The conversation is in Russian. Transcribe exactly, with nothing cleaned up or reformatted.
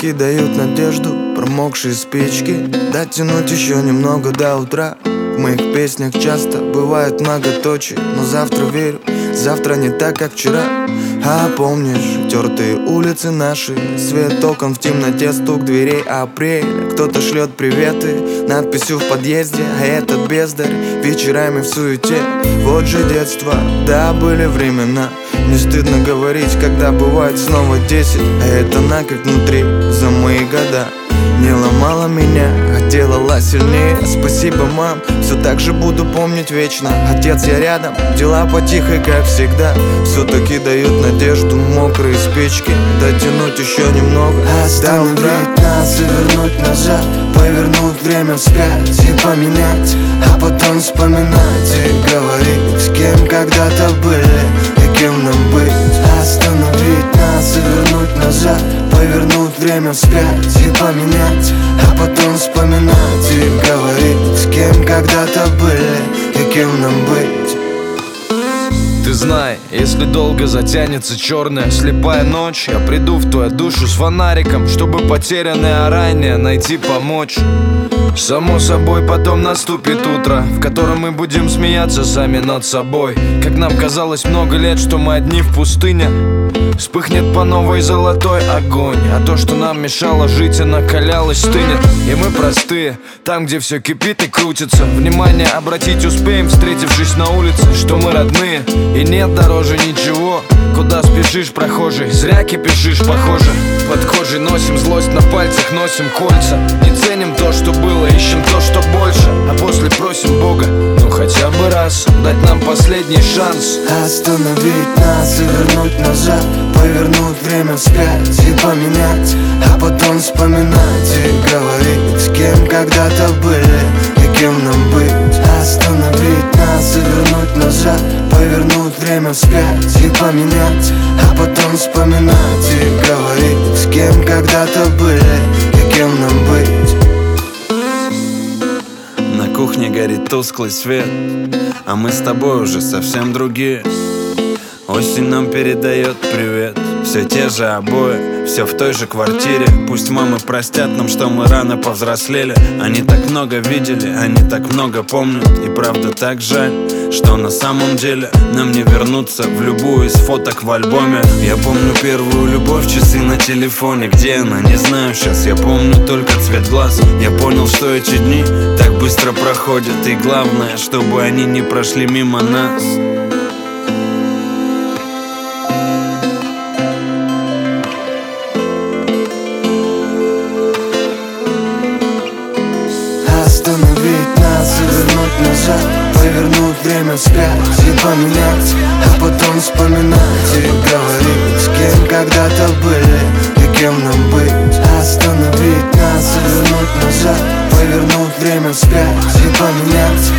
таки дают надежду промокшие спички, дотянуть еще немного до утра. В моих песнях часто бывают многоточие, но завтра верю, завтра не так, как вчера. А помнишь тертые улицы наши, свет окон в темноте, стук дверей апреля. Кто-то шлет приветы надписью в подъезде, а этот бездарь вечерами в суете. Вот же детство, да, были времена. Не стыдно говорить, когда бывает снова десять. А это накрик внутри за мои года не ломала меня, а делала сильнее. Спасибо, мам, все так же буду помнить вечно. Отец, я рядом, дела потихо, как всегда. Все-таки дают надежду мокрые спички, дотянуть еще немного. Остановить нас и вернуть назад, повернуть время вспять и поменять, а потом вспоминать и говорить, с кем когда-то были и кем нам быть. Остановить нас и вернуть назад, повернуть время вспять и поменять, а потом вспоминать и говорить, с кем когда-то были и кем нам быть. Ты знай, если долго затянется черная слепая ночь, я приду в твою душу с фонариком, чтобы потерянное ранее найти, помочь. Само собой, потом наступит утро, в котором мы будем смеяться сами над собой. Как нам казалось много лет, что мы одни в пустыне, вспыхнет по новой золотой огонь. А то, что нам мешало жить и накалялось, стынет. И мы простые, там, где все кипит и крутится. Внимание обратить успеем, встретившись на улице, что мы родные, и нет дороже ничего. Куда спешишь, прохожий? Зря кипишишь, похоже. Под кожей носим злость, на пальцах носим кольца. Не ценим то, что было, ищем то, что больше. А после просим Бога, ну хотя бы раз дать нам последний шанс. Остановить нас и вернуть назад, повернуть время вспять и поменять, а потом вспоминать и говорить, с кем когда-то были и кем нам быть. Остановить нас и вернуть назад, повернуть время вспять и поменять, а потом вспоминать и говорить, с кем когда-то были и кем нам быть. На кухне горит тусклый свет, а мы с тобой уже совсем другие. Осень нам передает привет, все те же обои, все в той же квартире. Пусть мамы простят нам, что мы рано повзрослели. Они так много видели, они так много помнят. И правда так жаль, что на самом деле нам не вернуться в любую из фоток в альбоме. Я помню первую любовь, часы на телефоне. Где она, не знаю сейчас, я помню только цвет глаз. Я понял, что эти дни так быстро проходят, и главное, чтобы они не прошли мимо нас. Остановить нас и вернуть назад, повернуть время вспять и поменять, а потом вспоминать и говорить, с кем когда-то были и кем нам быть. Остановить нас и вернуть назад, повернуть время вспять и поменять,